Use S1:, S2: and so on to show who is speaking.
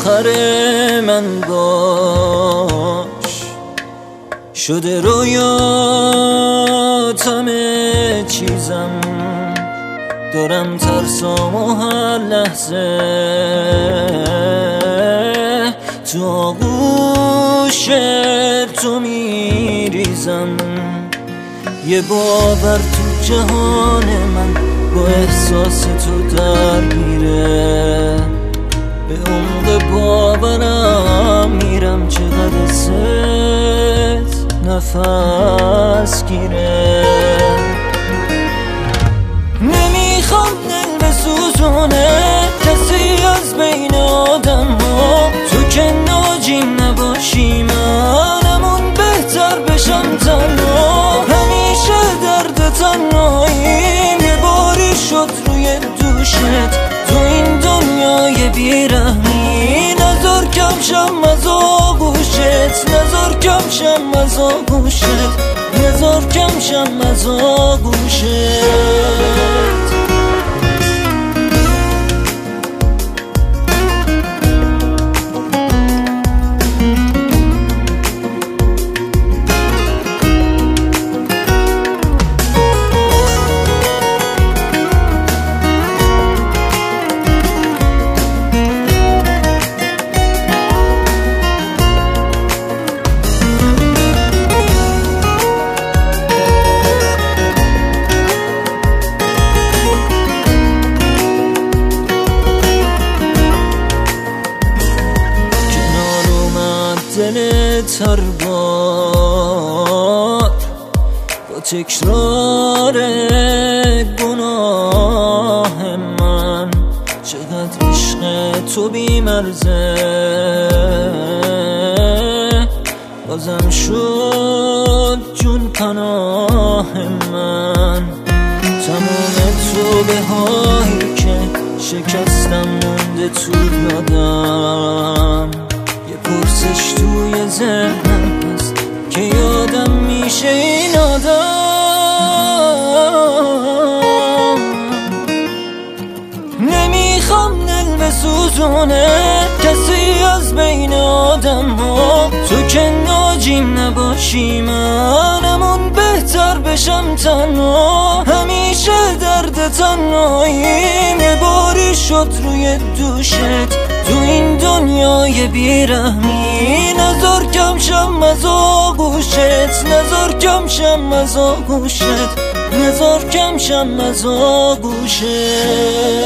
S1: آخر من باش، شده رویات همه چیزم، دارم ترسام و هر لحظه تو آغوش تو میریزم. یه باور تو جهان من با احساس تو درگیره، به عمق باورم میرم، چقدر ست نفس گیره. نمیخوام دل بسوزونه کسی از بین آدم ها، تو که ناجیم نباشی منمون بهتر بشم تنها. همیشه درد تنهاییم یه باری شد روی دوشت، تو این دنیای بیرحمی نذار کم شم از آغوشت، نذار کم شم از آغوشت، نذار کم شم از آغوشت. دل تربار با تکرار گناه من، چقدر عشق تو بی‌مرزه، بازم شد جون پناه من. تمام توبه هایی که شکستم مونده تو یادم، یه پرسش توی ذهنم هست که یادم میشه این آدم. نمیخوام دل بسوزونه کسی از بین آدم ها، تو که ناجیم نباشی منمون بهتر بشم تنها. همیشه درد تنهاییم یه باری شد روی دوشت، تو این دنیای بیرحمی نذار کم شم از آغوشت، نذار کم شم از آغوشت، نذار کم شم از آغوشت.